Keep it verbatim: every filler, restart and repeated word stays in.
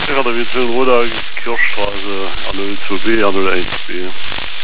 Ja, der Witzelroder Kirchstraße an null zwei B an null eins B.